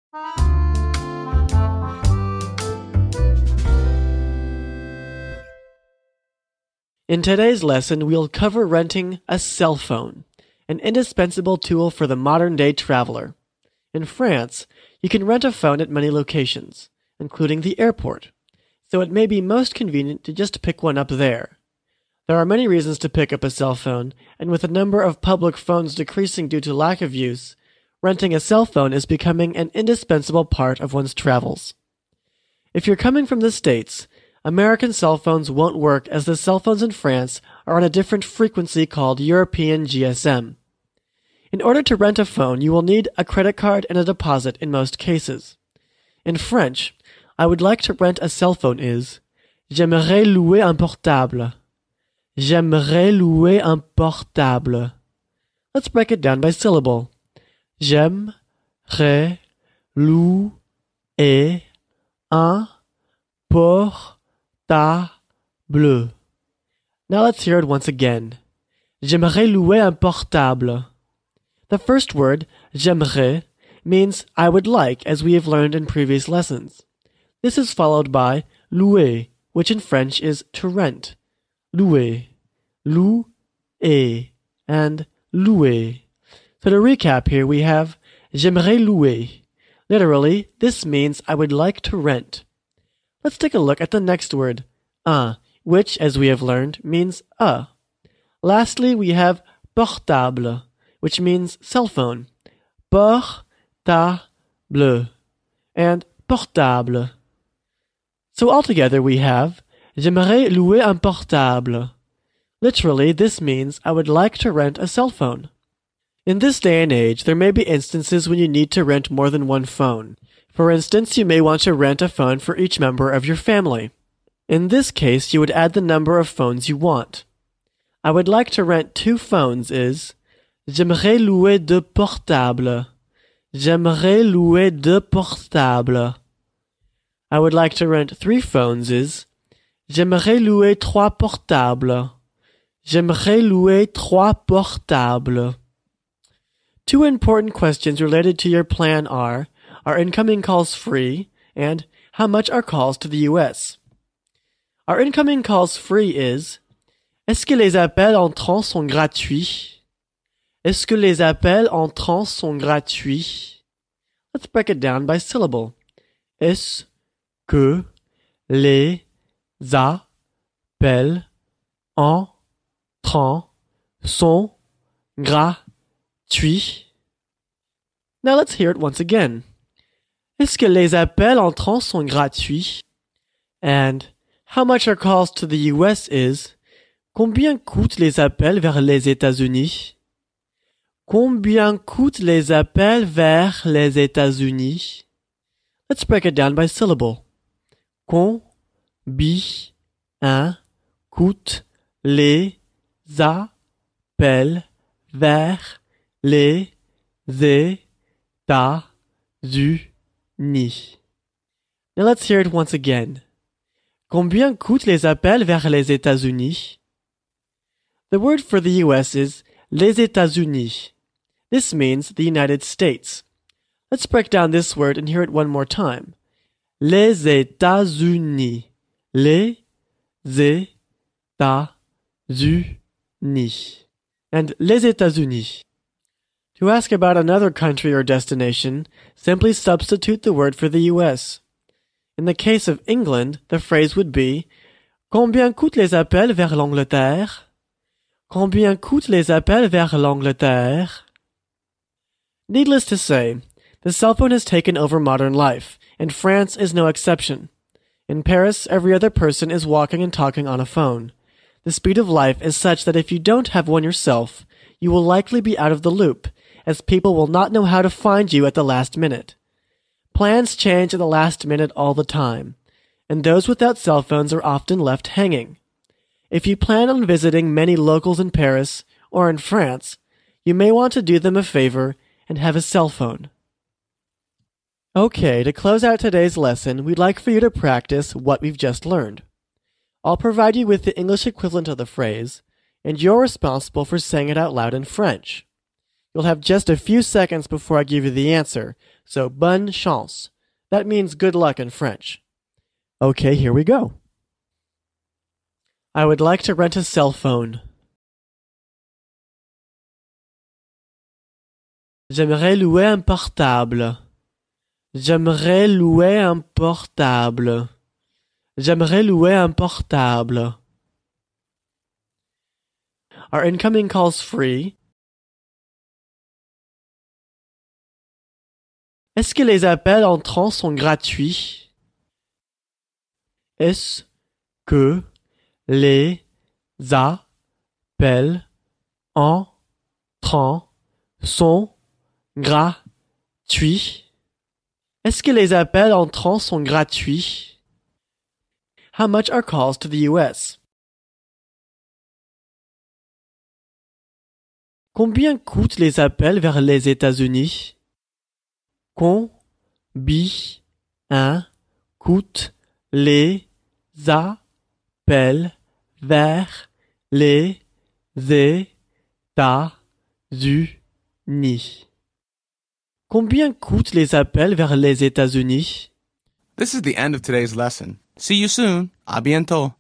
In today's lesson, we'll cover renting a cell phone, an indispensable tool for the modern-day traveler. In France, you can rent a phone at many locations, including the airport, so it may be most convenient to just pick one up there. There are many reasons to pick up a cell phone, and with the number of public phones decreasing due to lack of use, renting a cell phone is becoming an indispensable part of one's travels. If you're coming from the States, American cell phones won't work as the cell phones in France are on a different frequency called European GSM. In order to rent a phone, you will need a credit card and a deposit in most cases. In French, I would like to rent a cell phone is J'aimerais louer un portable. J'aimerais louer un portable. Let's break it down by syllable. J'aimerais louer un portable. Now let's hear it once again. J'aimerais louer un portable. The first word, j'aimerais, means I would like, as we have learned in previous lessons. This is followed by louer, which in French is to rent. Louer, louer, and louer. So to recap here, we have j'aimerais louer. Literally, this means I would like to rent. Let's take a look at the next word, un, which, as we have learned, means a. Lastly, we have portable, which means cell phone. Portable and portable. So altogether we have J'aimerais louer un portable. Literally, this means I would like to rent a cell phone. In this day and age, there may be instances when you need to rent more than one phone. For instance, you may want to rent a phone for each member of your family. In this case, you would add the number of phones you want. I would like to rent 2 phones is J'aimerais louer 2 portables. J'aimerais louer 2 portables. I would like to rent 3 phones is J'aimerais louer 3 portables. J'aimerais louer 3 portables. 2 important questions related to your plan are incoming calls free and how much are calls to the US? Our incoming calls free is Est-ce que les appels entrants sont gratuits? Est-ce que les appels entrants sont gratuits? Let's break it down by syllable. Est-ce que les appels entrants sont gratuits? Now let's hear it once again. Est-ce que les appels entrants sont gratuits? And how much are calls to the US is Combien coûtent les appels vers les États-Unis? Combien coûtent les appels vers les États-Unis? Let's break it down by syllable. Combien coûtent les appels vers les États-Unis? Now let's hear it once again. Combien coûtent les appels vers les États-Unis? The word for the US is les États-Unis. This means the United States. Let's break down this word and hear it one more time. Les États-Unis. Les États-Unis. And les États-Unis. To ask about another country or destination, simply substitute the word for the US. In the case of England, the phrase would be Combien coûtent les appels vers l'Angleterre? Combien coûtent les appels vers l'Angleterre? Needless to say, the cell phone has taken over modern life, and France is no exception. In Paris, every other person is walking and talking on a phone. The speed of life is such that if you don't have one yourself, you will likely be out of the loop, as people will not know how to find you at the last minute. Plans change at the last minute all the time, and those without cell phones are often left hanging. If you plan on visiting many locals in Paris or in France, you may want to do them a favor and have a cell phone. Okay, to close out today's lesson, we'd like for you to practice what we've just learned. I'll provide you with the English equivalent of the phrase, and you're responsible for saying it out loud in French. You'll have just a few seconds before I give you the answer, so bonne chance. That means good luck in French. Okay, here we go. I would like to rent a cell phone. J'aimerais louer un portable. J'aimerais louer un portable. J'aimerais louer un portable. Are incoming calls free? Est-ce que les appels entrants sont gratuits? Est-ce que les appels entrants sont gratuits? Est-ce que les appels entrants sont gratuits? How much are calls to the US? Combien coûtent les appels vers les États-Unis? Combien coûtent les appels vers les États-Unis? Combien coûtent les appels vers les États-Unis? This is the end of today's lesson. See you soon. À bientôt.